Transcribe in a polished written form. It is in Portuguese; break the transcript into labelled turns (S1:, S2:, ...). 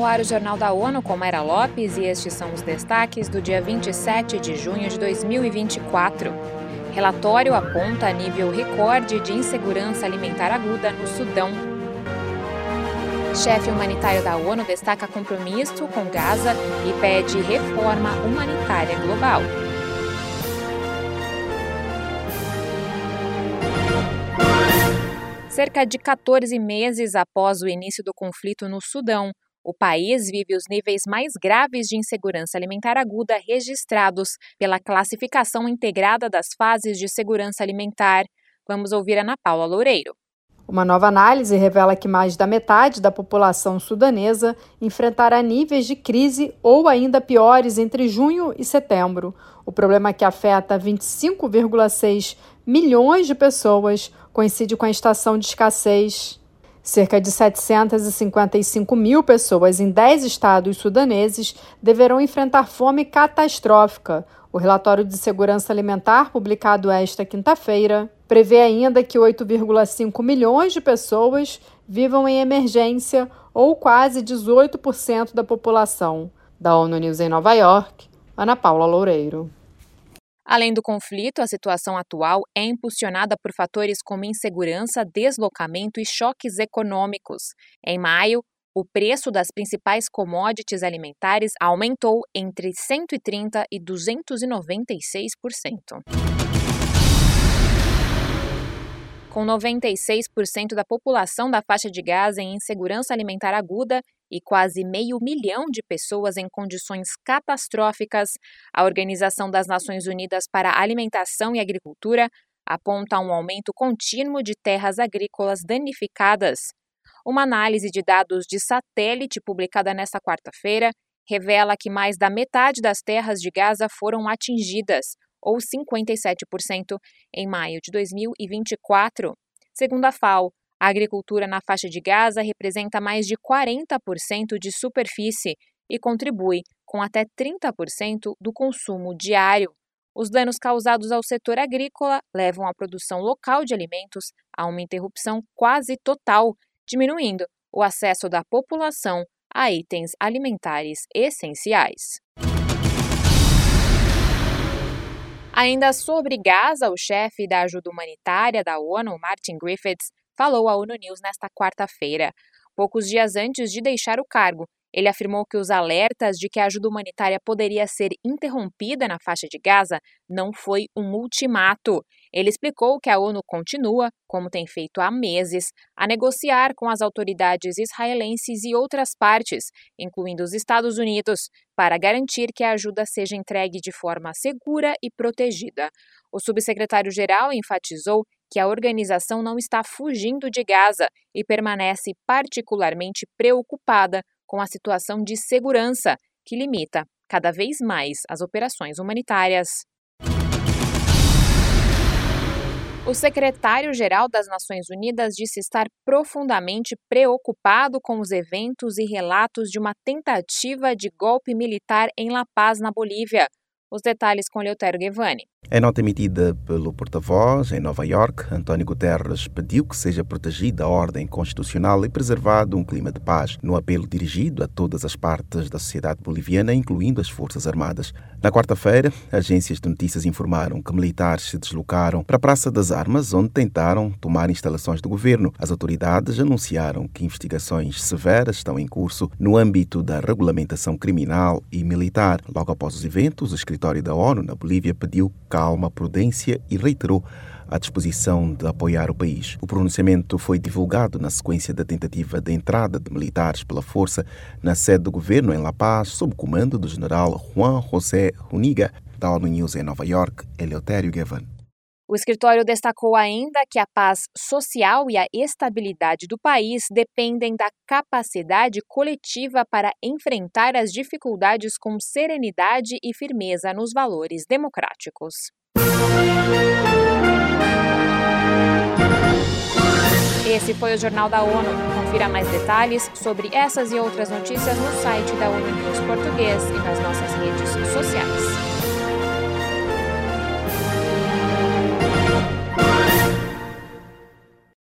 S1: ar o Jornal da ONU com Mayra Lopes e estes são os destaques do dia 27 de junho de 2024. Relatório aponta nível recorde de insegurança alimentar aguda no Sudão. Chefe humanitário da ONU destaca compromisso com Gaza e pede reforma humanitária global. Cerca de 14 meses após o início do conflito no Sudão, o país vive os níveis mais graves de insegurança alimentar aguda registrados pela Classificação Integrada das Fases de Segurança Alimentar. Vamos ouvir Ana Paula Loureiro.
S2: Uma nova análise revela que mais da metade da população sudanesa enfrentará níveis de crise ou ainda piores entre junho e setembro. O problema que afeta 25,6 milhões de pessoas coincide com a estação de escassez. Cerca de 755 mil pessoas em 10 estados sudaneses deverão enfrentar fome catastrófica. O relatório de segurança alimentar, publicado esta quinta-feira, prevê ainda que 8,5 milhões de pessoas vivam em emergência, ou quase 18% da população. Da ONU News em Nova York, Ana Paula Loureiro.
S1: Além do conflito, a situação atual é impulsionada por fatores como insegurança, deslocamento e choques econômicos. Em maio, o preço das principais commodities alimentares aumentou entre 130% e 296%. Com 96% da população da faixa de Gaza em insegurança alimentar aguda e quase 500 mil de pessoas em condições catastróficas, a Organização das Nações Unidas para a Alimentação e Agricultura aponta um aumento contínuo de terras agrícolas danificadas. Uma análise de dados de satélite publicada nesta quarta-feira revela que mais da metade das terras de Gaza foram atingidas, ou 57%, em maio de 2024. Segundo a FAO, a agricultura na faixa de Gaza representa mais de 40% de superfície e contribui com até 30% do consumo diário. Os danos causados ao setor agrícola levam a produção local de alimentos a uma interrupção quase total, diminuindo o acesso da população a itens alimentares essenciais. Ainda sobre Gaza, o chefe da ajuda humanitária da ONU, Martin Griffiths, falou à ONU News nesta quarta-feira. Poucos dias antes de deixar o cargo, ele afirmou que os alertas de que a ajuda humanitária poderia ser interrompida na faixa de Gaza não foi um ultimato. Ele explicou que a ONU continua, como tem feito há meses, a negociar com as autoridades israelenses e outras partes, incluindo os Estados Unidos, para garantir que a ajuda seja entregue de forma segura e protegida. O subsecretário-geral enfatizou que a organização não está fugindo de Gaza e permanece particularmente preocupada com a situação de segurança, que limita cada vez mais as operações humanitárias. O secretário-geral das Nações Unidas disse estar profundamente preocupado com os eventos e relatos de uma tentativa de golpe militar em La Paz, na Bolívia. Os detalhes com Eleutério Gevani.
S3: Em nota emitida pelo porta-voz em Nova York, António Guterres pediu que seja protegida a ordem constitucional e preservado um clima de paz, no apelo dirigido a todas as partes da sociedade boliviana, incluindo as Forças Armadas. Na quarta-feira, agências de notícias informaram que militares se deslocaram para a Praça das Armas, onde tentaram tomar instalações do governo. As autoridades anunciaram que investigações severas estão em curso no âmbito da regulamentação criminal e militar. Logo após os eventos, o escritório da ONU na Bolívia pediu calma, prudência e reiterou a disposição de apoiar o país. O pronunciamento foi divulgado na sequência da tentativa de entrada de militares pela força na sede do governo em La Paz, sob comando do general Juan José Zúñiga. Da ONU News em Nova York, Eleutério Gevani.
S1: O escritório destacou ainda que a paz social e a estabilidade do país dependem da capacidade coletiva para enfrentar as dificuldades com serenidade e firmeza nos valores democráticos. Esse foi o Jornal da ONU. Confira mais detalhes sobre essas e outras notícias no site da ONU News Português e nas nossas redes sociais.